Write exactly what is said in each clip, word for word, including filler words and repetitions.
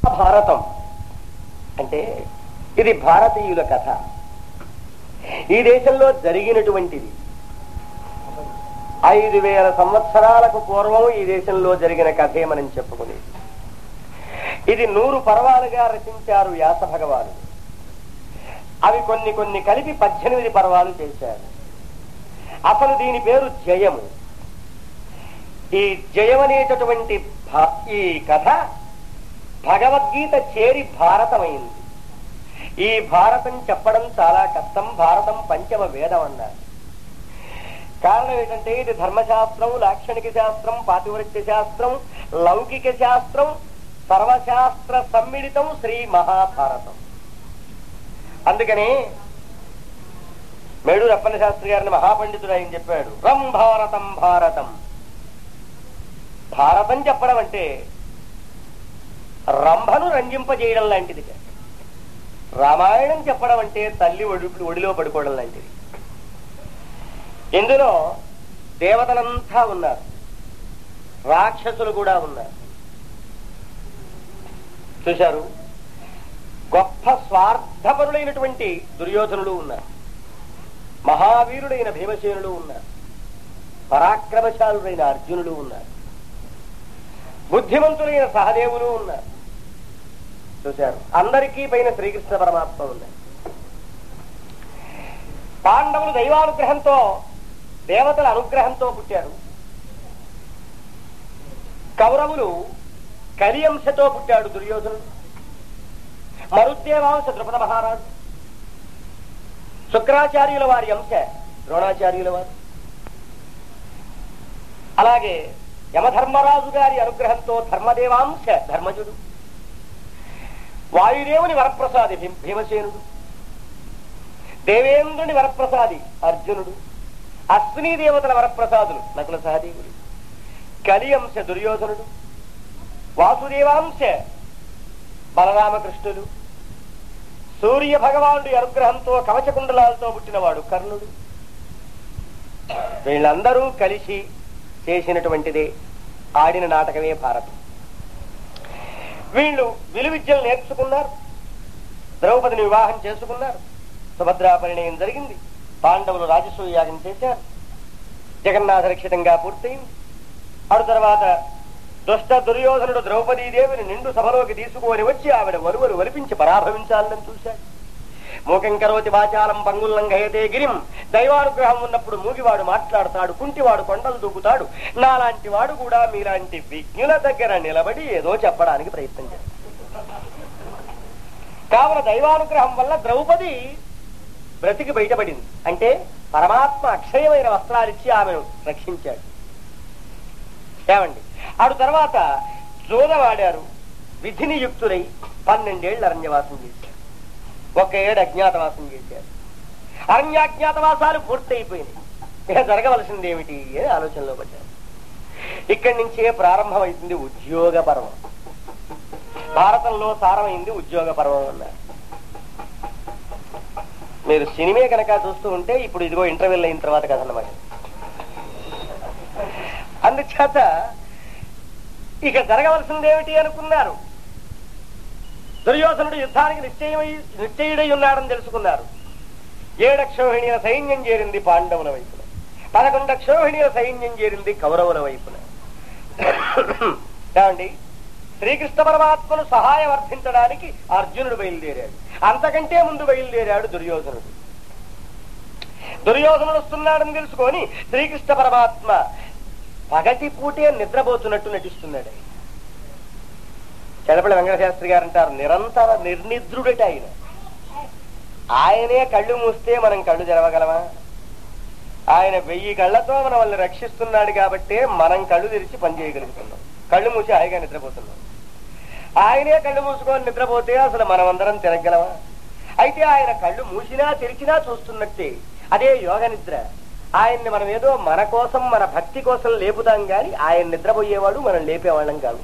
భారతం అంటే ఇది భారతీయుల కథ. ఈ దేశంలో జరిగినటువంటిది. ఐదు వేల సంవత్సరాలకు పూర్వం ఈ దేశంలో జరిగిన కథే మనం చెప్పుకునేది. ఇది నూరు పర్వాలుగా రచించారు వ్యాస భగవాను. అవి కొన్ని కొన్ని కలిపి పద్దెనిమిది పర్వాలు చేశారు. అసలు దీని పేరు జయము. ఈ జయం అనేటటువంటి ఈ కథ భగవద్గీత చేరి భారతమైంది. ఈ భారతం చెప్పడం చాలా కష్టం. భారతం పంచమ వేదం అన్నారు. కారణం ఏంటంటే ఇది ధర్మశాస్త్రం, లాక్షణిక శాస్త్రం, పాతివృత్య శాస్త్రం, లౌకిక శాస్త్రం, సర్వశాస్త్ర సమ్మిళితం శ్రీ మహాభారతం. అందుకని మేడూరు అప్పన్న శాస్త్రి గారిని మహాపండితుడు ఆయన చెప్పాడు, రం భారతం భారతం. భారతం చెప్పడం అంటే రంభను రంజింపజేయడం లాంటిది. రామాయణం చెప్పడం అంటే తల్లి ఒడి ఒడిలో పడుకోవడం లాంటిది. ఇందులో దేవతలంతా ఉన్నారు, రాక్షసులు కూడా ఉన్నారు. చూశారు, గొప్ప స్వార్థపరులైనటువంటి దుర్యోధనులు ఉన్నారు, మహావీరుడైన భీమసేనులు ఉన్నారు, పరాక్రమశాలుడైన అర్జునులు ఉన్నారు, బుద్ధిమంతులైన సహదేవులు ఉన్నారు. చూశారు, అందరికీ పైన శ్రీకృష్ణ పరమాత్మ ఉన్నారు. పాండవులు దైవానుగ్రహంతో, దేవతల అనుగ్రహంతో పుట్టారు. కౌరవులు కలియంశతో పుట్టాడు దుర్యోధనుడు. మరుద్దేవాంశ ద్రుపద మహారాజు, శుక్రాచార్యుల వారి అంశ ద్రోణాచార్యుల వారు. అలాగే యమధర్మరాజు గారి అనుగ్రహంతో ధర్మదేవాంశ ధర్మజుడు, వాయుదేవుని వరప్రసాది భీమసేనుడు, దేవేంద్రుని వరప్రసాది అర్జునుడు, అశ్వినీ దేవతల వరప్రసాదులు నకుల సహదేవుడు, కలియంశ దుర్యోధనుడు, వాసుదేవాంశ బలరామకృష్ణులు, సూర్య భగవానుడి అనుగ్రహంతో కవచకుండలాలతో పుట్టినవాడు కర్ణుడు. వీళ్ళందరూ కలిసి చేసినటువంటిదే, ఆడిన నాటకమే భారతం. వీళ్ళు విలువిద్యలు నేర్చుకున్నారు, ద్రౌపదిని వివాహం చేసుకున్నారు, సుభద్రా పరిణయం జరిగింది, పాండవులు రాజసూయ యాగం చేశారు, జగన్నాథ రక్షితంగా పూర్తయింది. అటు తర్వాత దుష్ట దుర్యోధనుడు ద్రౌపదీదేవిని నిండు సభలోకి తీసుకుని వచ్చి ఆవిడ వరువలు వలిపించి పరాభవించాలని చూశాడు. మూకం కరోతి వాచాలం పంగుల్లంఘయతే గిరిం. దైవానుగ్రహం ఉన్నప్పుడు మూగివాడు మాట్లాడతాడు, కుంటివాడు కొండలు దూకుతాడు. నాలాంటి వాడు కూడా మీలాంటి విజ్ఞుల దగ్గర నిలబడి ఏదో చెప్పడానికి ప్రయత్నం చేస్తాడు. కావున దైవానుగ్రహం వల్ల ద్రౌపది బ్రతికి బయటపడింది. అంటే పరమాత్మ అక్షయమైన వస్త్రాలిచ్చి ఆమెను రక్షించాడు. ఏమండి, అటు తర్వాత జోదవాడారు, విధిని యుక్తులై పన్నెండేళ్లు అరణ్యవాసం చేశారు, ఒక ఏడు అజ్ఞాతవాసం చేశారు. అరణ్యాజ్ఞాతవాసాలు పూర్తయిపోయినాయి. ఇక జరగవలసింది ఏమిటి అని ఆలోచనలో పడ్డారు. ఇక్కడి నుంచే ప్రారంభమైంది ఉద్యోగ పర్వం. భారతంలో సారమైంది ఉద్యోగ పర్వం అన్నారు. మీరు సినిమా కనుక చూస్తూ ఉంటే ఇప్పుడు ఇదిగో ఇంటర్వెల్ అయిన తర్వాత కథ అన్నమాట. అందుచేత ఇక జరగవలసింది ఏమిటి అనుకున్నారు. దుర్యోధనుడు యుద్ధానికి నిశ్చయమై నిశ్చయుడై ఉన్నాడని తెలుసుకున్నారు. ఏడక్షోహిణీల సైన్యం చేరింది పాండవుల వైపున, పదకొండక్షోహిణీల సైన్యం చేరింది కౌరవుల వైపున. ఏమండి, శ్రీకృష్ణ పరమాత్మను సహాయం అర్థించడానికి అర్జునుడు బయలుదేరాడు. అంతకంటే ముందు బయలుదేరాడు దుర్యోధనుడు. దుర్యోధనుడు వస్తున్నాడని తెలుసుకొని శ్రీకృష్ణ పరమాత్మ పగటి పూటే నిద్రపోతున్నట్టు నటిస్తున్నాడు. చెడపల్లి వెంకటశాస్త్రి గారు అంటారు, నిరంతర నిర్నిద్రుడట ఆయన. ఆయనే కళ్ళు మూస్తే మనం కళ్ళు తెరవగలమా? ఆయన వెయ్యి కళ్ళతో మనం వాళ్ళని రక్షిస్తున్నాడు కాబట్టే మనం కళ్ళు తెరిచి పని చేయగలుగుతున్నాం. కళ్ళు మూసి హాయిగా నిద్రపోతున్నాం. ఆయనే కళ్ళు మూసుకొని నిద్రపోతే అసలు మనం అందరం తిరగలమా? అయితే ఆయన కళ్ళు మూసినా తెరిచినా చూస్తున్నట్టే, అదే యోగ నిద్ర. ఆయన్ని మనం ఏదో మన కోసం, మన భక్తి కోసం లేపుతాం గాని ఆయన నిద్రపోయేవాడు మనం లేపేవాళ్ళం కాదు.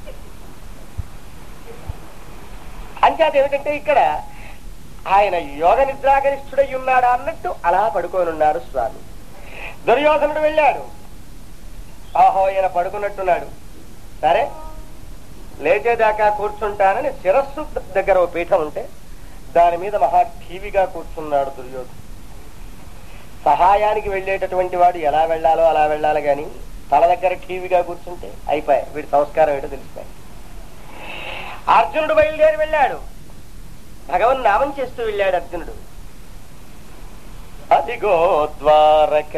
అంచేత ఏమిటంటే ఇక్కడ ఆయన యోగ నిద్రాగరిష్ఠుడై ఉన్నాడా అన్నట్టు అలా పడుకోనున్నారు స్వామి. దుర్యోధనుడు వెళ్ళాడు, ఆహో ఈయన పడుకున్నట్టున్నాడు. సరే లేచేదాకా కూర్చుంటానని శిరస్సు దగ్గర ఓ పీఠం ఉంటే దాని మీద మహా ఠీవిగా కూర్చున్నాడు దుర్యోధను. సహాయానికి వెళ్ళేటటువంటి వాడు ఎలా వెళ్లాలో అలా వెళ్ళాలి గాని తల దగ్గర ఠీవిగా కూర్చుంటే అయిపోయాయి, వీడి సంస్కారం ఏంటో తెలిసిపోయి. అర్జునుడు బయలుదేరి వెళ్ళాడు, భగవన్ నామం చేస్తూ వెళ్ళాడు అర్జునుడు. అదిగో ద్వారక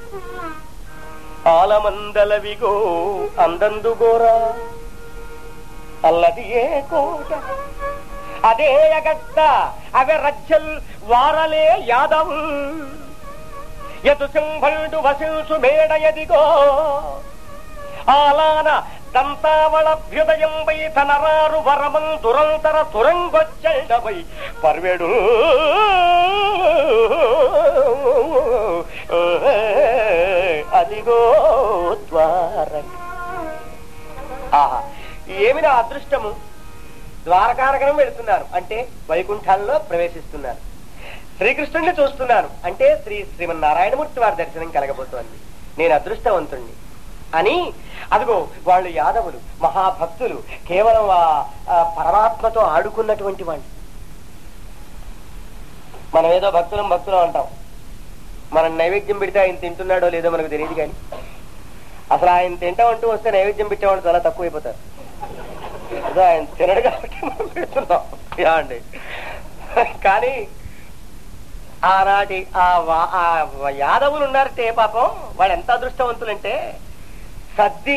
ఆలమందలవిగో అందందుగోరా అల్లది ఏ కోట అదే అగట్ట అవే రజ్జల్ వారలే యాదవ్ యదు సింహుడు వసింసు మేడ ఎదిగో ఆలాన దంతావళభ్యుదయం వై తనరారు వరమం దురంతర తురంగొచ్చడవై పర్వేడు అదిగో ద్వారక. ఆహా, ఏమి నా అదృష్టము, ద్వారకానగరం వెళుతున్నాను అంటే వైకుంఠాల్లో ప్రవేశిస్తున్నాను, శ్రీకృష్ణుడిని చూస్తున్నాను అంటే శ్రీ శ్రీమన్నారాయణమూర్తి వారి దర్శనం కలగబోతోంది, నేను అదృష్టవంతుణ్ణి అని. అదిగో వాళ్ళు యాదవులు, మహాభక్తులు, కేవలం ఆ పరమాత్మతో ఆడుకున్నటువంటి వాళ్ళు. మనం ఏదో భక్తులం భక్తులం అంటాం, మనం నైవేద్యం పెడితే ఆయన తింటున్నాడో లేదో మనకు తెలియదు, కానీ అసలు ఆయన తింటామంటూ వస్తే నైవేద్యం పెట్టేవాళ్ళు చాలా తక్కువైపోతారు. అదే ఆయన తినడు కాబట్టి మనం పెడుతున్నాం అండి. కానీ ఆనాటి ఆ యాదవులు ఉన్నారంటే పాపం వాళ్ళు ఎంత అదృష్టవంతులంటే సద్ది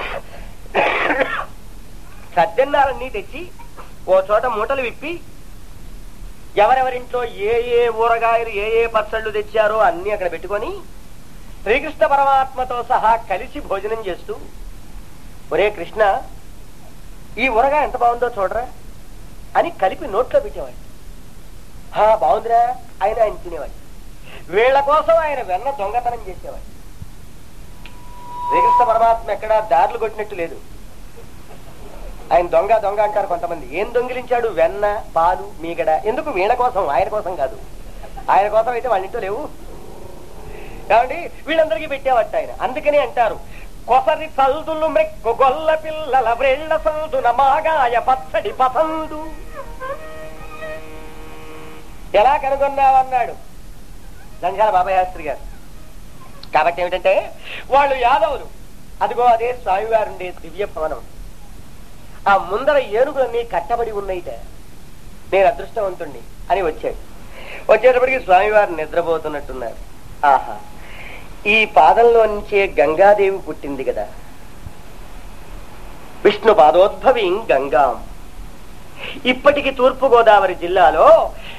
సద్దెన్నాలన్నీ తెచ్చి ఓ చోట మూటలు విప్పి ఎవరెవరింట్లో ఏ ఏ ఊరగాయలు ఏ ఏ పచ్చళ్ళు తెచ్చారో అన్ని అక్కడ పెట్టుకొని శ్రీకృష్ణ పరమాత్మతో సహా కలిసి భోజనం చేస్తూ, ఒరే కృష్ణ ఈ ఊరగాయ ఎంత బాగుందో చూడరా అని కలిపి నోట్లో పెట్టేవాడు. హా బాగుందిరా ఆయన ఆయన తినేవాడు. వీళ్ల కోసం ఆయన వెన్న దొంగతనం చేసేవాడు. శ్రీకృష్ణ పరమాత్మ ఎక్కడా దారులు కొట్టినట్టు లేదు. ఆయన దొంగ దొంగ అంటారు కొంతమంది. ఏం దొంగిలించాడు? వెన్న, పాలు, మీగడ. ఎందుకు? వీళ్ళ కోసం, ఆయన కోసం కాదు. ఆయన కోసం అయితే వాళ్ళ ఇంట్లో లేవు కాబట్టి వీళ్ళందరికీ పెట్టేవట్ట ఆయన. అందుకని అంటారు కొసరి సల్దులు మృక్కు గొల్ల పిల్లల వ్రేళ్ల సందున మాగాయ పచ్చడి పసందు. ఎలా కనుగొన్నావన్నాడు నంద్యాల బాబాయ్ శాస్త్రి గారు. కాబట్టి ఏమిటంటే వాళ్ళు యాదవులు, అదిగో అదే స్వామివారు ఉండే దివ్య భవనం, ఆ ముందర ఏనుగులన్నీ కట్టబడి ఉన్నాయిట. నేను అదృష్టవంతుణ్ణి అని వచ్చాడు. వచ్చేటప్పటికి స్వామివారు నిద్రపోతున్నట్టున్నారు. ఆహా, ఈ పాదంలో నుంచే గంగాదేవి పుట్టింది కదా, విష్ణు పాదోద్భవి గంగాం. ఇప్పటికి తూర్పు గోదావరి జిల్లాలో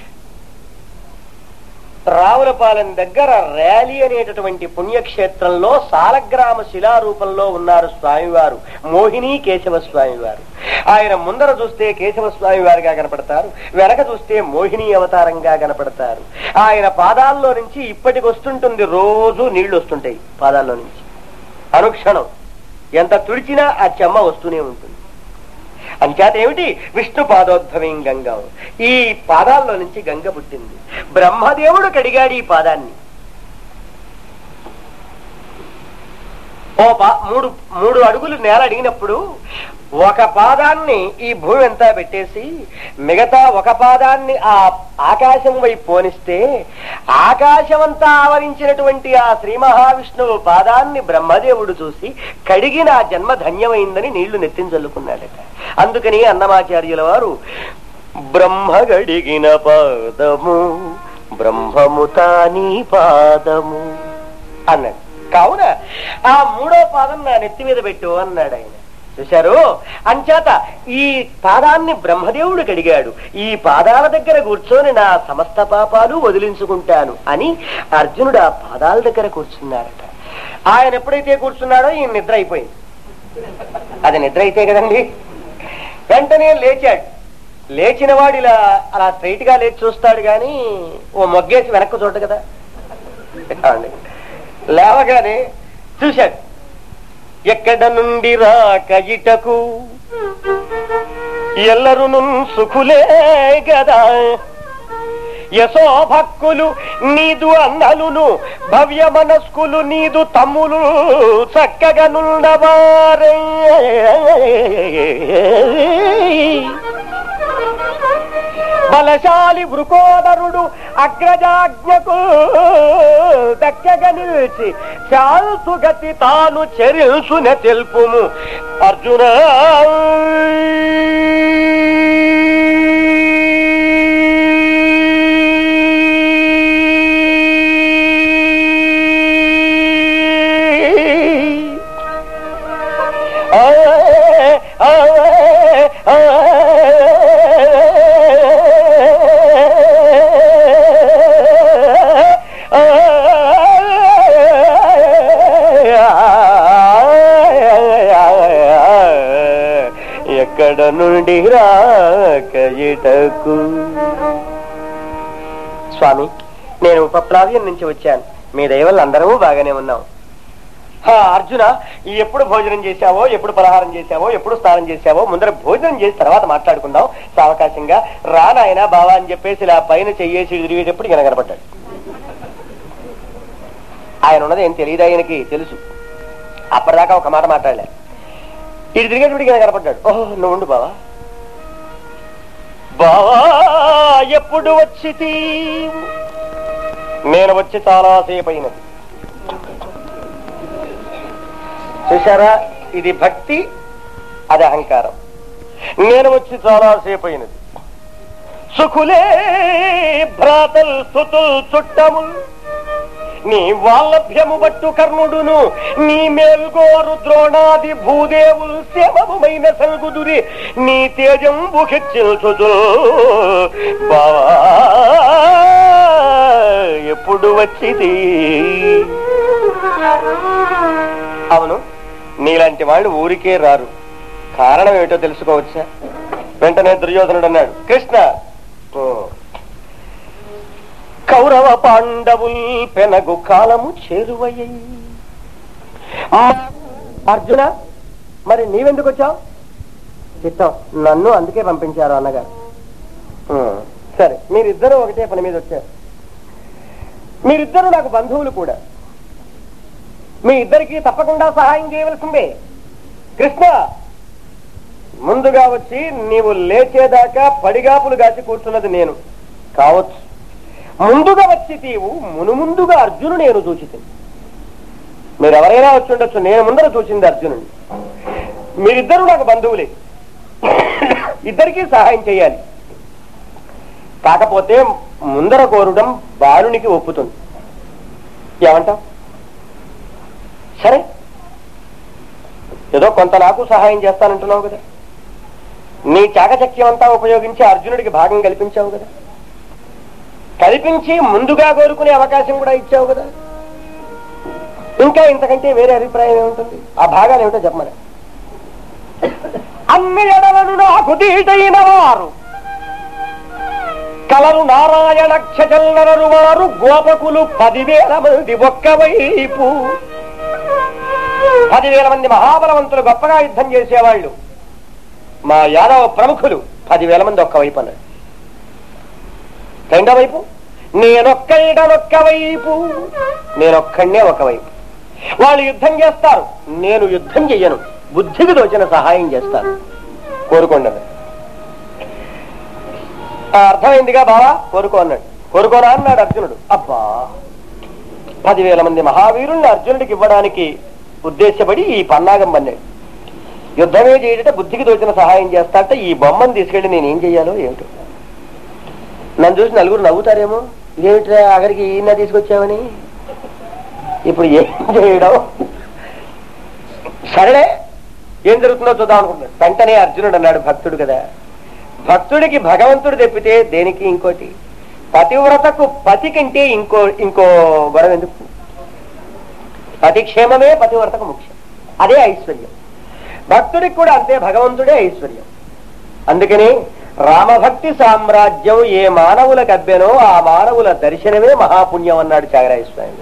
రావులపాలెం దగ్గర ర్యాలీ అనేటటువంటి పుణ్యక్షేత్రంలో సాలగ్రామ శిలారూపంలో ఉన్నారు స్వామివారు, మోహిని కేశవ స్వామివారు. ఆయన ముందర చూస్తే కేశవ స్వామివారిగా కనపడతారు, వెనక చూస్తే మోహిని అవతారంగా కనపడతారు. ఆయన పాదాల్లో నుంచి ఇప్పటికి వస్తుంటుంది, రోజు నీళ్లు వస్తుంటాయి పాదాల్లో నుంచి. అనుక్షణం ఎంత తుడిచినా ఆ చెమ్మ వస్తూనే ఉంటుంది. అంచేత ఏమిటి? విష్ణు పాదోద్భవం గంగా. ఈ పాదాల్లో నుంచి గంగ పుట్టింది. బ్రహ్మదేవుడు కడిగాడు ఈ పాదాన్ని. ఓ పా మూడు మూడు అడుగులు నేల అడిగినప్పుడు ఒక పాదాన్ని ఈ భూమి అంతా పెట్టేసి మిగతా ఒక పాదాన్ని ఆ ఆకాశం వైపు పోనిస్తే ఆకాశమంతా ఆవరించినటువంటి ఆ శ్రీ మహావిష్ణువు పాదాన్ని బ్రహ్మదేవుడు చూసి కడిగి నా జన్మ ధన్యమైందని నీళ్లు నెత్తించల్లుకున్నాడట. అందుకని అన్నమాచార్యుల వారు బ్రహ్మ గడిగిన పాదము బ్రహ్మము తాని పాదము అన్నాడు. కావున ఆ మూడో పాదం నా నెత్తి మీద పెట్టు అన్నాడు ఆయన. చూశారు? అంచేత ఈ పాదాన్ని బ్రహ్మదేవుడు కడిగాడు. ఈ పాదాల దగ్గర కూర్చొని నా సమస్త పాపాలు వదిలించుకుంటాను అని అర్జునుడు ఆ పాదాల దగ్గర కూర్చున్నాడట. ఆయన ఎప్పుడైతే కూర్చున్నాడో ఈ నిద్ర అయిపోయింది. అది నిద్ర అయితే కదండి. వెంటనే లేచాడు. లేచిన వాడు ఇలా అలా స్ట్రైట్ గా లేచి చూస్తాడు గాని ఓ మొగ్గేసి వెనక్కు చూడదు కదా. లేవగానే చూశాడు, ఎక్కడ నుండి రాక ఇటకు ఎల్లరును సుఖులే గదా, యశోభక్కులు నీదు అన్నలును భవ్య మనస్కులు నీదు తమ్ములు చక్కగనున్నవారే బలశాలి వృకోదరుడు అగ్రజాజ్ఞకు దక్కగా నిలిచి శాంతుగతి తాను చెరిల్సున తెలుపుము అర్జున. ఎక్కడ నుండి రాకయిటకు. స్వామి, నేను ఉపప్లావ్యం నుంచి వచ్చాను. మీ దయ వల్ల అందరూ బాగానే ఉన్నాం. అర్జున, ఎప్పుడు భోజనం చేశావో, ఎప్పుడు పలహారం చేశావో, ఎప్పుడు స్నానం చేశావో ముందర భోజనం చేసి తర్వాత మాట్లాడుకుందాం సావకాశంగా. రానాయన బావా అని చెప్పేసి ఇలా పైన చెయ్యేసి తిరిగేటప్పుడు ఈయన కనపడ్డాడు. ఆయన ఉన్నది ఏం తెలియదు, ఆయనకి తెలుసు. అప్పటిదాకా ఒక మాట మాట్లాడలే. ఇటు తిరిగేటప్పుడు ఈయన కనపడ్డాడు. ఓహో, నువ్వు ఉండు బావా. బావా ఎప్పుడు వచ్చి నేను వచ్చి చాలాసేపు అయినది. చూశారా, ఇది భక్తి, అది అహంకారం. నేను వచ్చి చాలాసేపు అయినది. సుఖులే భ్రాతల్ స్తుతుల్ చుట్టముల్ నీ వాల్లభ్యము బట్టు కర్ణుడును నీ మేల్గోరు ద్రోణాది భూదేవులు సేమమైన సల్గుదురి నీ తేజంబు హెచ్చిల్చుదు. బావా ఎప్పుడు వచ్చింది? అవును, నీలాంటి వాళ్ళు ఊరికే రారు. కారణం ఏమిటో తెలుసుకోవచ్చా? వెంటనే దుర్యోధనుడు అన్నాడు, కృష్ణ, కౌరవ పాండవుల్ పెనగు కాలము చేరువయ్యి. అర్జున, మరి నీవెందుకు వచ్చావు? చిత్తం, నన్ను అందుకే పంపించారు అన్నగారు. సరే, మీరిద్దరూ ఒకటే పని మీద వచ్చారు. మీరిద్దరూ నాకు బంధువులు కూడా. మీ ఇద్దరికి తప్పకుండా సహాయం చేయవలసిందే. కృష్ణ, ముందుగా వచ్చి నీవు లేచేదాకా పడిగాపులు గాచి కూర్చున్నది నేను కావచ్చు. ముందుగా వచ్చి తీవు మునుముందుగా అర్జును నేను చూచితే. మీరెవరైనా వచ్చి ఉండొచ్చు, నేను ముందర చూసింది అర్జునుడిని. మీరిద్దరూ నాకు బంధువులే, ఇద్దరికీ సహాయం చేయాలి. కాకపోతే ముందర కోరడం బాలునికి ఒప్పుతుంది. ఏమంటావు? సరే, ఏదో కొంత నాకు సహాయం చేస్తానంటున్నావు కదా. నీ చాకచక్యం అంతా ఉపయోగించి అర్జునుడికి భాగం కల్పించావు కదా. కల్పించి ముందుగా కోరుకునే అవకాశం కూడా ఇచ్చావు కదా. ఇంకా ఇంతకంటే వేరే అభిప్రాయం ఏముంటుంది? ఆ భాగాలు ఏమిటో చెప్పమని. అన్ని ఎడలను నాకు దీటైన వారు కలరు నారాయణ క్షజల్లరు వారు గోపకులు పదివేల మంది ఒక్కవైపు. పదివేల మంది మహాబలవంతులు గొప్పగా యుద్ధం చేసేవాళ్ళు. మా యాదవ ప్రముఖులు పదివేల మంది ఒక్కవైపు అన్నాడు. రెండో వైపు నేనొక్కడనొక్క వైపు, నేనొక్కడే ఒకవైపు. వాళ్ళు యుద్ధం చేస్తారు, నేను యుద్ధం చెయ్యను. బుద్ధికి తోచిన సహాయం చేస్తాను. కోరుకోండి. అర్థమైందిగా బావా? కోరుకో అన్నాడు. కోరుకోరా అన్నాడు అర్జునుడు. అబ్బా, పదివేల మంది మహావీరుల్ని అర్జునుడికి ఇవ్వడానికి ఉద్దేశపడి ఈ పన్నాగం పన్నాడు. యుద్ధమే చేయట బుద్ధికి తోచిన సహాయం చేస్తాట. ఈ బొమ్మను తీసుకెళ్లి నేనేం చెయ్యాలో ఏమిటో. నన్ను చూసి నలుగురు నవ్వుతారేమో, ఏమిట్రా ఆఖరికి ఈయన తీసుకొచ్చావని. ఇప్పుడు ఏం చేయడం? సరే, ఏం జరుగుతుందో చూద్దాం అనుకుంటున్నాడు. వెంటనే అర్జునుడు అన్నాడు, భక్తుడు కదా, భక్తుడికి భగవంతుడు తెప్పితే దేనికి ఇంకోటి. పతివ్రతకు పతి కంటే ఇంకో ఇంకో గొడవ ఎందుకు? పతి క్షేమమే పతివ్రతకు ముఖ్యం. అదే ఐశ్వర్యం. భక్తుడికి కూడా అంతే, భగవంతుడే ఐశ్వర్యం. అందుకని రామభక్తి సామ్రాజ్యం ఏ మానవులకు అబ్బెనో ఆ మానవుల దర్శనమే మహాపుణ్యం అన్నాడు త్యాగరాయ స్వామి.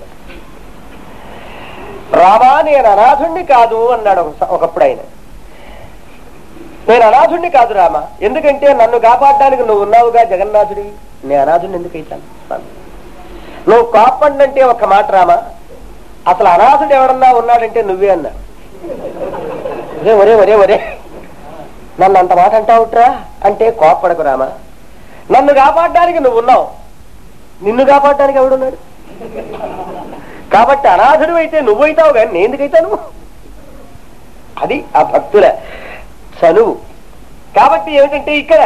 రామా నేను అనాథుణ్ణి కాదు అన్నాడు ఒకప్పుడు ఆయన. నేను అనాథుడిని కాదు రామ, ఎందుకంటే నన్ను కాపాడడానికి నువ్వు ఉన్నావుగా జగన్నాథుడివి. నేను అనాథుడిని ఎందుకు అవుతాను? నువ్వు కాపాడంటే ఒక మాట రామా, అసలు అనాథుడు ఎవడన్నా ఉన్నాడంటే నువ్వే అన్నా. ఒరే ఒరే ఒరే ఒరే నన్ను అంత మాట అంటావుట్రా అంటే కోప్పడకు రామా, నన్ను కాపాడడానికి నువ్వు ఉన్నావు, నిన్ను కాపాడడానికి ఎవడున్నాడు? కాబట్టి అనాథుడు అయితే నువ్వైతావు కానీ నేను ఎందుకైతాను? అది ఆ భక్తుల చనువు. కాబట్టి ఏమిటంటే ఇక్కడ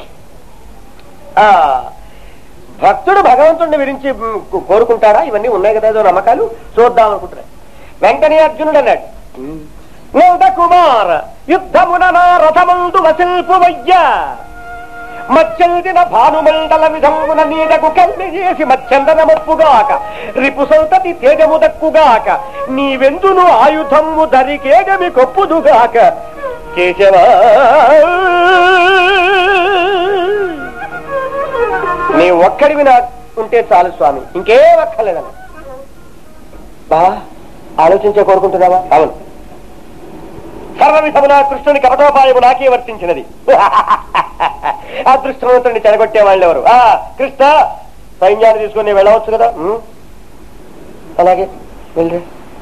ఆ భక్తుడు భగవంతుడిని విరించి కోరుకుంటాడా? ఇవన్నీ ఉన్నాయి కదా, ఏదో నమ్మకాలు చూద్దాం అనుకుంటున్నా. వెంకనే అర్జునుడు అన్నాడు, నంద కుమార యుద్ధమున నా రథమందు వసిల్పు వయ్య, మచ్చల్దిన భానుమండల విధమున నీడకు కల్లి చేసి మచ్చందన మొప్పుగాక, రిపు సంతతి తేజము దక్కుగాక, నీవెందును ఆయుధము ధరికేగమి కొప్పుదుగాక. కేశవా నీ ఒక్కడివి నా ఉంటే చాలు స్వామి, ఇంకే ఒక్కలేదన్న. బా ఆలోచించే కోరుకుంటున్నావా? అవును. సర్వవిధమున కృష్ణుని కపటోపాయము నాకే వర్తించినది. అదృష్టవంతుడిని చెడగొట్టే వాళ్ళు ఎవరు? ఆ కృష్ణ సైన్యాన్ని తీసుకుని వెళ్ళవచ్చు కదా. అలాగే వెళ్ళే.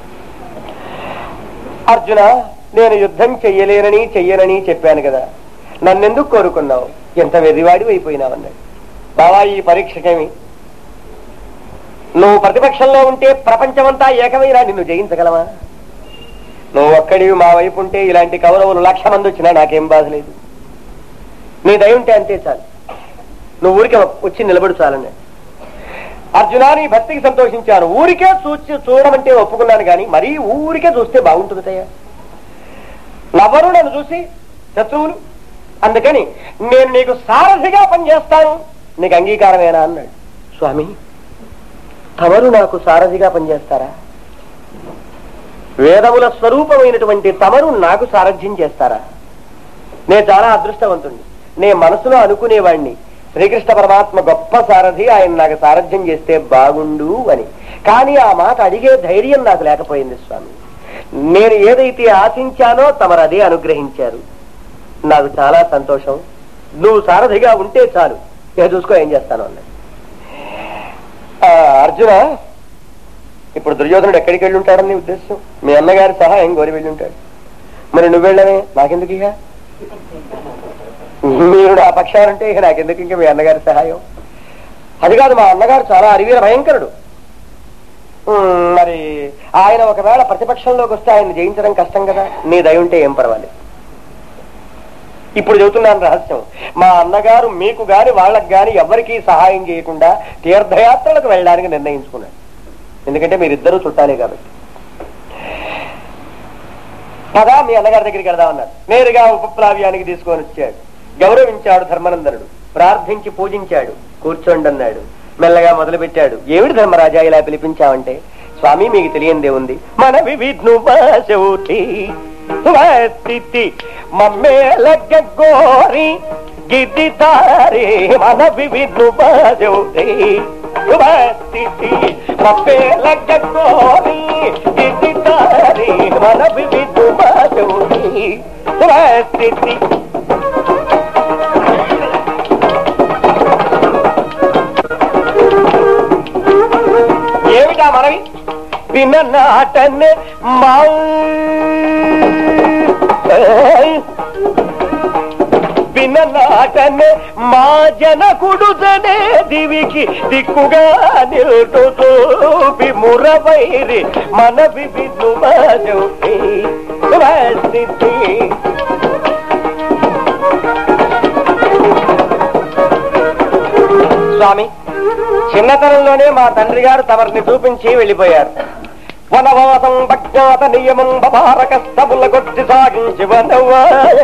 అర్జున నేను యుద్ధం చెయ్యలేనని చెయ్యనని చెప్పాను కదా, నన్నెందుకు కోరుకున్నావు? ఎంత వెర్రివాడి అయిపోయినావన్నాడు. బావా ఈ పరీక్షకేమి, నువ్వు ప్రతిపక్షంలో ఉంటే ప్రపంచమంతా ఏకమైనా నిన్ను జయించగలవా? నువ్వు ఒక్కడివి మా వైపు ఉంటే ఇలాంటి కౌరవులు లక్ష మంది వచ్చినా నాకేం బాధ లేదు. నీ దయ ఉంటే అంతే చాలు, నువ్వు ఊరికే వచ్చి నిలబడు చాలన్నాడు. అర్జునా నీ భక్తికి సంతోషించాను, ఊరికే చూచి చూడమంటే ఒప్పుకున్నాను కానీ మరీ ఊరికే చూస్తే బాగుంటుందయ్యా. నవ్వరు నన్ను చూసి శత్రువులు, అందుకని నేను నీకు సారథిగా పనిచేస్తాను, నీకు అంగీకారమేనా అన్నాడు. స్వామి తమరు నాకు సారథిగా పనిచేస్తారా? వేదముల స్వరూపమైనటువంటి తమరు నాకు సారథ్యం చేస్తారా? నేను చాలా అదృష్టవంతుణ్ణి, నే మనసులో అనుకునేవాణ్ణి శ్రీకృష్ణ పరమాత్మ గొప్ప సారథి, ఆయన నాకు సారథ్యం చేస్తే బాగుండు అని. కానీ ఆ మాట అడిగే ధైర్యం నాకు లేకపోయింది స్వామి. నేను ఏదైతే ఆశించానో తమరు అదే అనుగ్రహించారు, నాకు చాలా సంతోషం. నువ్వు సారథిగా ఉంటే చాలు, ఇక చూసుకో ఏం చేస్తాను అన్నాడు. అర్జున ఇప్పుడు దుర్యోధనుడు ఎక్కడికి వెళ్ళి ఉంటాడని ఉద్దేశం? మీ అన్నగారి సహాయం కోరి వెళ్ళి ఉంటాడు. మరి నువ్వు వెళ్ళవే, నాకెందుకు? ఇక మీరు ఆ పక్షాలంటే ఇక నాకెందుకు ఇంకా మీ అన్నగారి సహాయం? అది కాదు, మా అన్నగారు చాలా అరివీర భయంకరుడు. మరి ఆయన ఒకవేళ ప్రతిపక్షంలోకి వస్తే ఆయన జయించడం కష్టం కదా, నీ దయ ఉంటే ఏం పర్వాలేదు. ఇప్పుడు చెబుతున్నాను రహస్యం, మా అన్నగారు మీకు గాని వాళ్ళకి గాని ఎవరికీ సహాయం చేయకుండా తీర్థయాత్రలకు వెళ్ళడానికి నిర్ణయించుకున్నాడు. ఎందుకంటే మీరిద్దరూ చుట్టాలే కాబట్టి. పదా మీ అన్నగారి దగ్గరికి వెళ్దామన్నాడు. నేరుగా ఉపప్లావ్యానికి తీసుకొని వచ్చాడు, గౌరవించాడు ధర్మనందనుడు, ప్రార్థించి పూజించాడు. కూర్చోండి అన్నాడు. మెల్లగా మొదలు పెట్టాడు. ఏమిటి ధర్మరాజా ఇలా పిలిపించావంటే, స్వామి మీకు తెలియందే ఉంది, మన వివిధు స్థితి మమ్మేలగ గోరి గిద్దితారి మన వివిధు స్థితి మమ్మేలగ గోరి గిద్దితారి మన వివిధు స్థితి. ఏమిటా మనవి? విననాటనే మా విననాటనే మా జనకుడుతనే దివికి దిక్కుగా నిల్టు చూపి మురవైరి మన వివిధు స్థితి. స్వామి చిన్నతనంలోనే మా తండ్రి గారు తమరిని చూపించి వెళ్ళిపోయారు. వనవాసం భజ్ఞాత నియమం బభారక స్తబుల కొట్టి సాగించి వనవా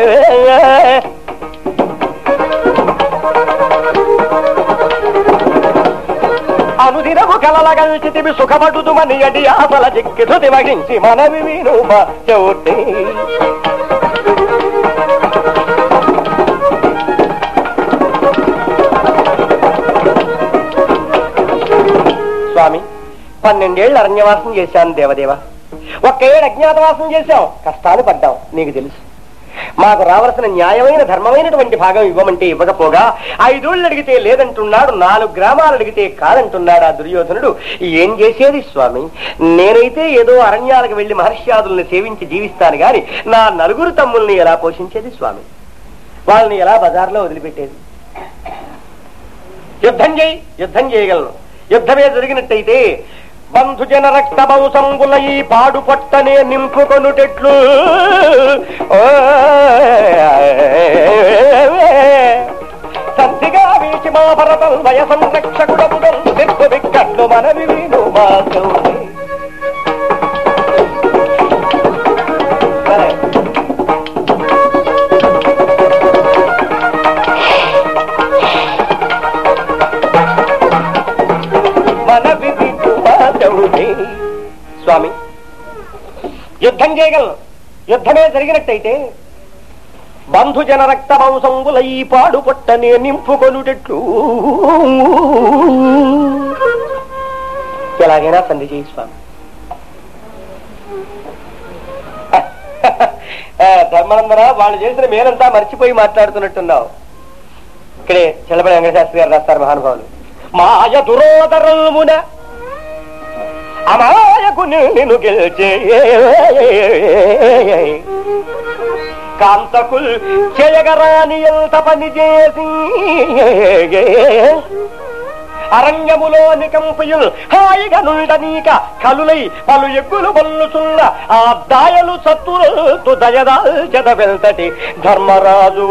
అనుదినము కలలగల్చితివి సుఖపడుదుమని అడి ఆసల చిక్కి ధృతి వహించి మనవి విను చౌటి. స్వామి పన్నెండేళ్లు అరణ్యవాసం చేశాను దేవదేవ, ఒక్క ఏడు అజ్ఞాతవాసం చేశాం, కష్టాలు పడ్డాం నీకు తెలుసు. మాకు రావాల్సిన న్యాయమైన ధర్మమైనటువంటి భాగం ఇవ్వమంటే ఇవ్వకపోగా ఐదోళ్ళు అడిగితే లేదంటున్నాడు, నాలుగు గ్రామాలు అడిగితే కాదంటున్నాడు ఆ దుర్యోధనుడు. ఏం చేసేది స్వామి? నేనైతే ఏదో అరణ్యాలకు వెళ్లి మహర్ష్యాదుల్ని సేవించి జీవిస్తాను గాని నా నలుగురు తమ్ముల్ని ఎలా పోషించేది స్వామి? వాళ్ళని ఎలా బజార్లో వదిలిపెట్టేది? యుద్ధం చేయి, యుద్ధం చేయగలను. యుద్ధమే జరిగినట్టయితే బంధుజన రక్త బంశంబుల ఈ పాడు పొట్టనే నింపుకొనుటెట్లు సద్దిగా వీచి మా భరతం వయసం రక్షకుడముడం దిక్కు విక్కట్లు మనవి వీను మాసం. స్వామి యుద్ధం చేయగలను. యుద్ధమే జరిగినట్టయితే బంధుజన రక్త మాంసంబుల ఈ పాడు పొట్టనే నింపుకొనుటెట్లు ఎలాగైనా సంధి చేయి స్వామి. ధర్మానందన వాళ్ళు చేసిన మేలంతా మర్చిపోయి మాట్లాడుతున్నట్టున్నావు. ఇక్కడే చల్లపల్లి వెంకటశాస్త్రి గారు రాస్తారు మహానుభావులు. మాయ దురోదరమున అమాయకు నిన్ను గెలిచే కాంతకుల్ చేయగరాని ఎంత పని చేసి అరణ్యములోని కంపయుల్ హాయిగా నుండనీక కలులై పలు ఎగ్గులు బల్లుచున్న ఆ దాయలు సత్తులు దయదాల్చద వెళ్తటి ధర్మరాజు.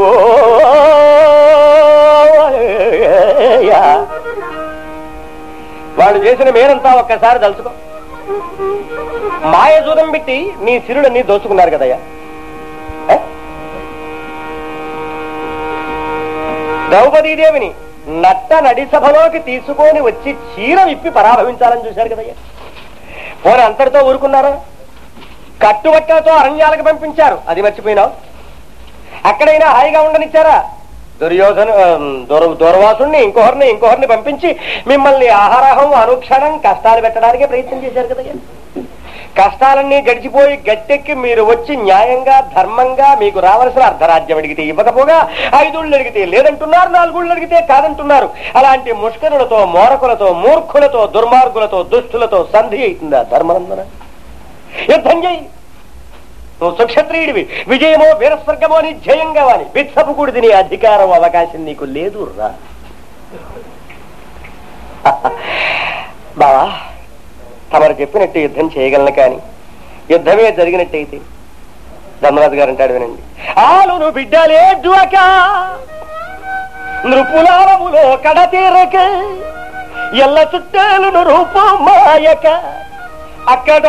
వాళ్ళు చేసిన మేరంతా ఒక్కసారి తలుచుకో. మాయ జూదం పెట్టి నీ సిరులన్నీ దోచుకున్నారు కదయ్యా. ద్రౌపదీదేవిని నట్ట నడి సభలోకి తీసుకొని వచ్చి చీర విప్పి పరాభవించాలని చూశారు కదయ్యా. పోనీ అంతటితో ఊరుకున్నారా? కట్టుబట్టలతో అరణ్యాలకు పంపించారు, అది మర్చిపోయినావు. అక్కడైనా హాయిగా ఉండనిచ్చారా? దుర్యోధను దూర్వాసుని ఇంకొకరిని ఇంకొకరిని పంపించి మిమ్మల్ని ఆహారాహం అనుక్షణం కష్టాలు పెట్టడానికే ప్రయత్నం చేశారు కదయ్యా. కష్టాలన్నీ గడిచిపోయి గట్టెక్కి మీరు వచ్చి న్యాయంగా ధర్మంగా మీకు రావాల్సిన అర్ధరాజ్యం అడిగితే ఇవ్వకపోగా ఐదుళ్ళు అడిగితే లేదంటున్నారు, నాలుగుళ్ళు అడిగితే కాదంటున్నారు. అలాంటి ముష్కరులతో మోరకులతో మూర్ఖులతో దుర్మార్గులతో దుష్టులతో సంధి అవుతుందా ధర్మనందన? యుద్ధం చేయి. నువ్వు సుక్షత్రియుడివి. విజయమో వీరస్వర్గమో అని జయంగా వాని విచ్చపుకుడు తినే అధికారం అవకాశం నీకు లేదు రా బావా. తమరు చెప్పినట్టు యుద్ధం చేయగలను కానీ యుద్ధమే జరిగినట్టయితే ధర్మరాజు గారు అంటాడు వినండి. ఆలును బిడ్డలే జ్వక నృపులారములో కడతీరక ఎల్ల చుట్టాలను రూపమాయక అక్కడ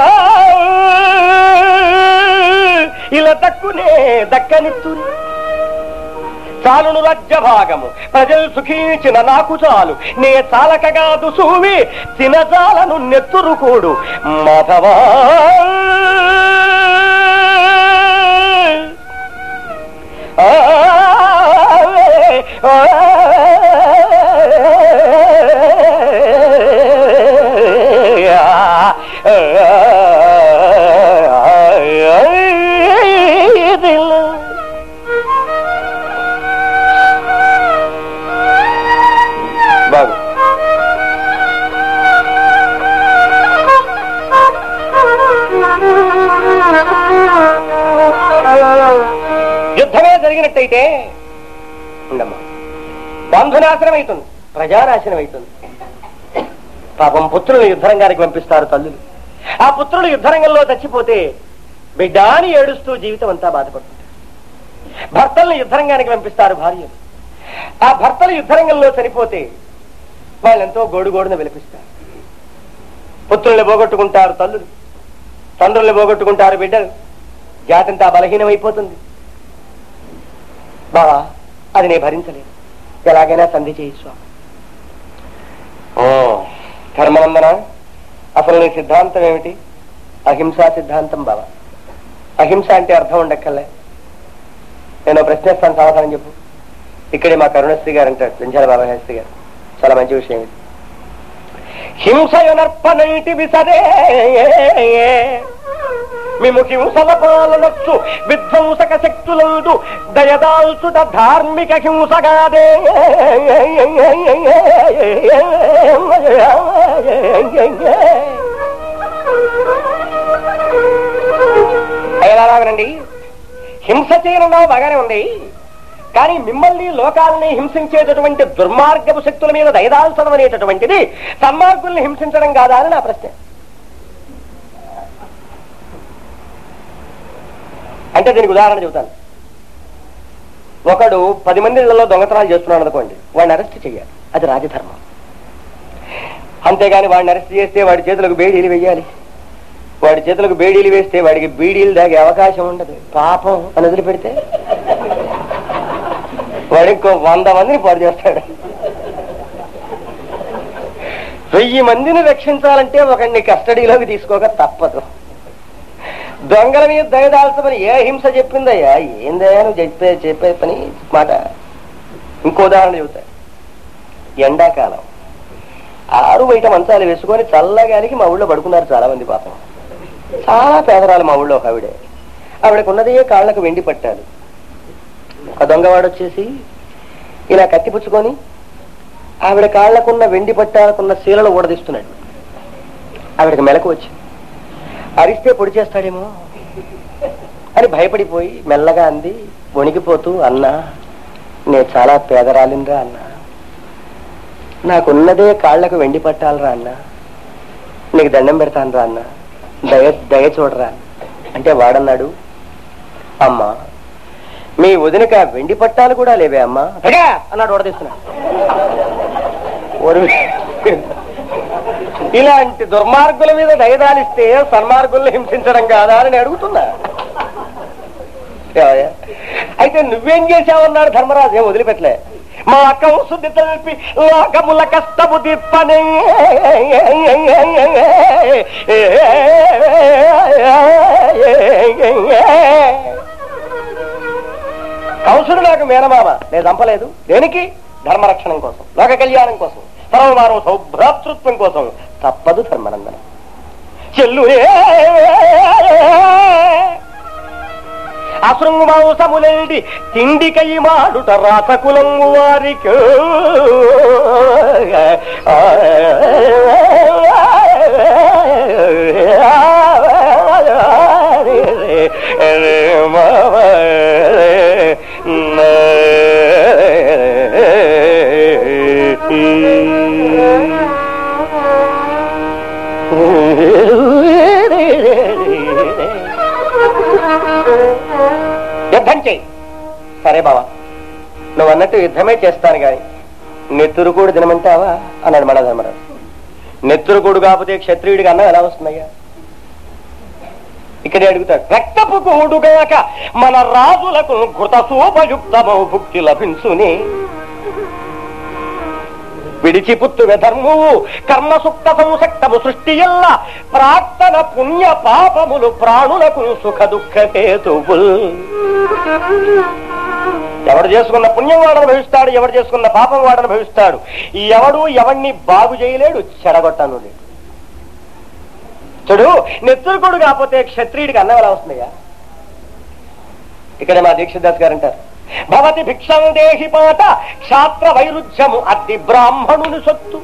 ఇలా దక్కునే దక్కనిత్తుని చాలును రాజ్య భాగము ప్రజలు సుఖించిన నాకు చాలు నే చాలకగా దుసూవి తినజాలను నెత్తురుకోడు మాధవా. యుద్ధమే జరిగినట్టయితే ఉండమ్మా బంధునాశనం అవుతుంది, ప్రజానాశనం అవుతుంది. పాపం పుత్రులు యుద్ధరంగానికి పంపిస్తారు తల్లులు. ఆ పుత్రులు యుద్ధరంగంలో చచ్చిపోతే బిడ్డాని ఏడుస్తూ జీవితం అంతా బాధపడుతుంది. భర్తలను యుద్ధరంగానికి పంపిస్తారు భార్యలు. ఆ భర్తలు యుద్ధరంగంలో చనిపోతే వాళ్ళెంతో గోడుగోడును విలపిస్తారు. పుత్రుల్ని పోగొట్టుకుంటారు తల్లులు, తండ్రుల్ని పోగొట్టుకుంటారు బిడ్డలు. జాతంతా బలహీనమైపోతుంది. బావా అది నేను భరించలేదు, ఎలాగైనా సంధి చేయి స్వామి. ఓ ధర్మనందన, అసలు నీ సిద్ధాంతం ఏమిటి? అహింసా సిద్ధాంతం బావా. అహింస అంటే అర్థం ఉండక్కర్లే. నేను ప్రశ్నిస్తాను, సమాధానం చెప్పు. ఇక్కడే మా కరుణశ్రీ గారు అంటారు, లించాల బాబా శాస్త్రి గారు, చాలా మంచి విషయం ఇది. హింసయునర్పనైటి విసరే మేము హింసల పాలనొచ్చు విధ్వంసక శక్తులందు దయదాల్చుట ధార్మిక హింసగాదే. ఎలాగనండి, హింస చేయడం బాగానే ఉంది, కానీ మిమ్మల్ని లోకాలని హింసించేటటువంటి దుర్మార్గపు శక్తుల మీద దయదాల్చడం అనేటటువంటిది సన్మార్గుల్ని హింసించడం కాదా అని నా ప్రశ్న. అంటే దీనికి ఉదాహరణ చెబుతాను. ఒకడు పది మంది ఇళ్లలో దొంగతనాలు చేస్తున్నాడు అనుకోండి, వాడిని అరెస్ట్ చేయాలి, అది రాజధర్మం. అంతేగాని వాడిని అరెస్ట్ చేస్తే వాడి చేతులకు బేడీలు వేయాలి, వాడి చేతులకు బేడీలు వేస్తే వాడికి బీడీలు దాగే అవకాశం ఉండదు. పాపం అని వదిలిపెడితే వాడు ఇంకో వంద మందిని పాడు చేస్తాడు. వెయ్యి మందిని రక్షించాలంటే ఒకడిని కస్టడీలోకి తీసుకోక తప్పదు. దొంగల మీద దయదాల్చమని ఏ హింస చెప్పిందయ్యా? ఏందయ్యా నువ్వు చెప్పే చెప్పే పని మాట. ఇంకో ఉదాహరణ చెబుతా. ఎండాకాలం ఆరు బయట మంచాలు వేసుకొని చల్లగాలికి మా ఊళ్ళో పడుకున్నారు చాలా మంది. పాపం చాలా పేదరాలు మా ఊళ్ళో ఒక ఆవిడే. ఆవిడకు ఉన్నదే కాళ్లకు వెండి పట్టాలు. ఒక దొంగవాడు వచ్చేసి ఇలా కత్తిపుచ్చుకొని ఆవిడ కాళ్లకున్న వెండి పట్టాలకున్న శీలను ఊడదీస్తున్నాడు. ఆవిడకి మెలకు వచ్చి అరిస్తే పొడి చేస్తాడేమో అని భయపడిపోయి మెల్లగా అంది, వణికిపోతూ, అన్నా నేను చాలా పేదరాలినరా అన్నా, నాకున్నదే కాళ్లకు వెండి పట్టాలరా అన్నా, నీకు దండం పెడతాను రా అన్నా, దయ దయ చూడరా అంటే వాడన్నాడు, అమ్మా మీ వదినక వెండి పట్టాలు కూడా లేవే అమ్మా అన్నాడు ఊడదీస్తున్నాడు. ఇలాంటి దుర్మార్గుల మీద దయదాలిస్తే సన్మార్గుల్ని హింసించడం కాదా అని అడుగుతున్నా. అయితే నువ్వేం చేశావన్నాడు ధర్మరాజు. ఏం వదిలిపెట్టలే. మా అక్క శుద్ధి తెలిపి లోకముల కష్టము తిప్పని కంసుడు నాకు మేనమామ, నేను చంపలేదు. దేనికి? ధర్మరక్షణం కోసం, లోక కళ్యాణం కోసం, సర్వమానవ సౌభ్రాతృత్వం కోసం. తప్పదు ధర్మనందనం. చెల్లు అశృంగు మాంసములేడి తిండికై మాడుట రాసకులంగు వారికి యుద్ధం చెయ్యి. సరే బావా, నువ్వు అన్నట్టు యుద్ధమే చేస్తాను గాని నెత్తురుకూడు తినమంటావా అన్నాడు మన ధర్మరాజు. నెత్తురుకూడు కాకపోతే క్షత్రియుడికి అన్నం ఎలా వస్తుందయ్యా? ఇక్కడే అడుగుతాడు. రక్తపు కూడుగాక మన రాజులకు ఘృత సూపయుక్తమౌ భుక్తి లభించుని, విడిచిపుత్తు ధర్మము కర్మసుక్త సంసక్తము సృష్టి ఎల్ల ప్రార్థన పుణ్య పాపములు ప్రాణులకు సుఖ దుఃఖ హేతువుల్. ఎవడు చేసుకున్న పుణ్యం వాడు అనుభవిస్తాడు, ఎవడు చేసుకున్న పాపం వాడు అనుభవిస్తాడు. ఎవడు ఎవడిని బాగు చేయలేడు, చెడగొట్టను లేడు. చూడు, నెత్తురుకుడు కాకపోతే క్షత్రియుడికి అన్నం ఎలా వస్తుందయ్యా? ఇక్కడ మా దీక్షిదాస్ గారు అంటారు, భవతి భిక్షం దేహి పాట క్షాత్ర వైరుధ్యము అద్ది బ్రాహ్మణుని సొత్తు.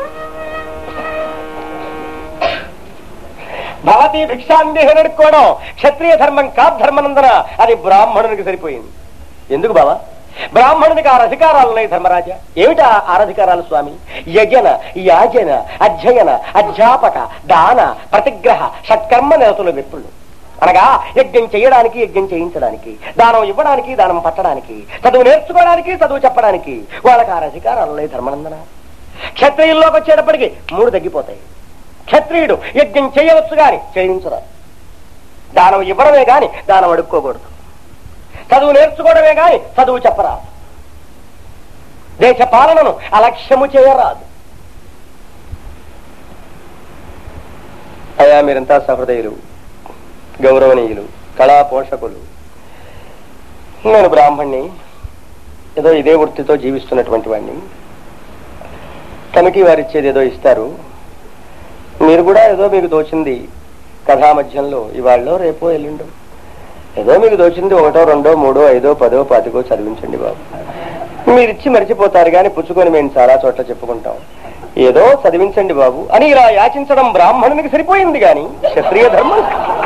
భవతి భిక్షాందేహి నడుకోవడం క్షత్రియ ధర్మం కాదు ధర్మనందన, అది బ్రాహ్మణునికి సరిపోయింది. ఎందుకు బావా? బ్రాహ్మణునికి ఆరు అధికారాలు ఉన్నాయి ధర్మరాజా. ఏమిటా ఆరధికారాలు స్వామి? యజన, యాజన, అధ్యయన, అధ్యాపక, దాన, ప్రతిగ్రహ, షట్కర్మ నిరతుల విప్రులు. అనగా యజ్ఞం చేయడానికి, యజ్ఞం చేయించడానికి, దానం ఇవ్వడానికి, దానం పట్టడానికి, చదువు నేర్చుకోవడానికి, చదువు చెప్పడానికి వాళ్ళకి ఆరు అధికారాలు ఉన్నాయి ధర్మనందన. క్షత్రియుల్లోకి వచ్చేటప్పటికి మూడు తగ్గిపోతాయి. క్షత్రియుడు యజ్ఞం చేయవచ్చు గాని చేయించరా, దానం ఇవ్వడమే గాని దానం అడుక్కోకూడదు, చదువు నేర్చుకోవడమే గాని చదువు చెప్పరాదు, దేశ పాలనను అలక్ష్యము చేయరాదు. అయ్యా మీరంతా సహృదయులు, గౌరవనీయులు, కళా పోషకులు. నేను బ్రాహ్మణ్ణి, ఏదో ఇదే వృత్తితో జీవిస్తున్నటువంటి వాడిని. కమిటీ వారు ఇచ్చేది ఏదో ఇస్తారు, మీరు కూడా ఏదో మీకు తోచింది కథా మధ్యంలో ఇవాళ్ళో రేపో ఎల్లుండో ఏదో మీకు దోచింది ఒకటో రెండో మూడో ఐదో పదో పాతికో చదివించండి బాబు. మీరిచ్చి మరిచిపోతారు కానీ పుచ్చుకొని మేము చాలా చోట్ల చెప్పుకుంటాం. ఏదో చదివించండి బాబు అని ఇలా యాచించడం బ్రాహ్మణునికి సరిపోయింది కానీ క్షత్రియ ధర్మం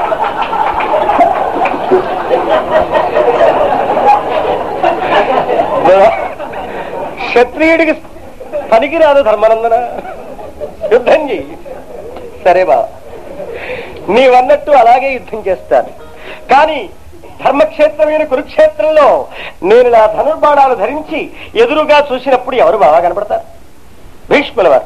క్షత్రియుడికి పనికిరాదు ధర్మనందన. యుద్ధం చెయ్యి. సరే బాబా, నీవన్నట్టు అలాగే యుద్ధం చేస్తాను. కానీ ధర్మక్షేత్రమైన కురుక్షేత్రంలో నేను నా ధనుర్బాణాలు ధరించి ఎదురుగా చూసినప్పుడు ఎవరు బాగా కనపడతారు? భీష్ముల వారు.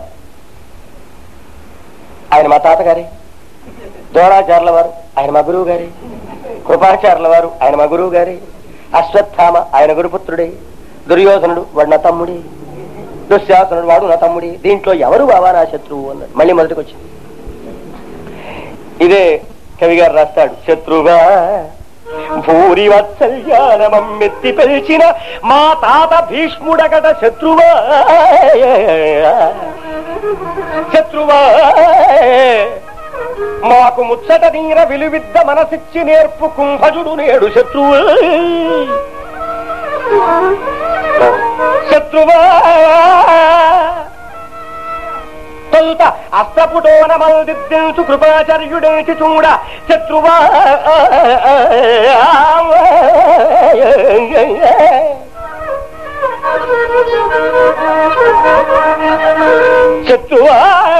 ఆయన మా తాతగారి. ద్రోణాచార్యుల వారు ఆయన మా గురువు గారి. కృపాచార్యుల వారు ఆయన మా గురువు గారి. అశ్వత్థామ ఆయన గురుపుత్రుడే. దుర్యోధనుడు వాడు నా తమ్ముడి. దుశ్శాసనుడు వాడు నా తమ్ముడి. దీంట్లో ఎవరు బావా నా శత్రువు అన్నాడు. మళ్ళీ మొదటికి వచ్చింది. ఇదే కవి గారు రాస్తాడు. శత్రువా భూరి వత్సల్యానమెత్తి పిలిచిన మా తాత భీష్ముడగట శత్రువా. శత్రువా మాకు ముచ్చట నీర విలువిద్ద మనసిచ్చి నేర్పు కుంభజుడు నేడు శత్రువా. శత్రువా తొలుత అస్త్రపుటోనమల్దిద్దించు కృపాచార్యుడేటి చూడ శత్రువా. శత్రువా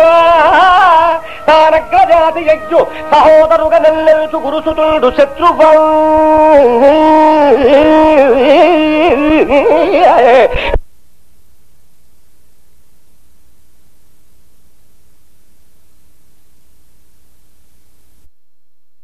తానగ్రజాతి యజ్ఞు సహోదరుగా నెల్లెల్చు గురుసుతుడు శత్రువా.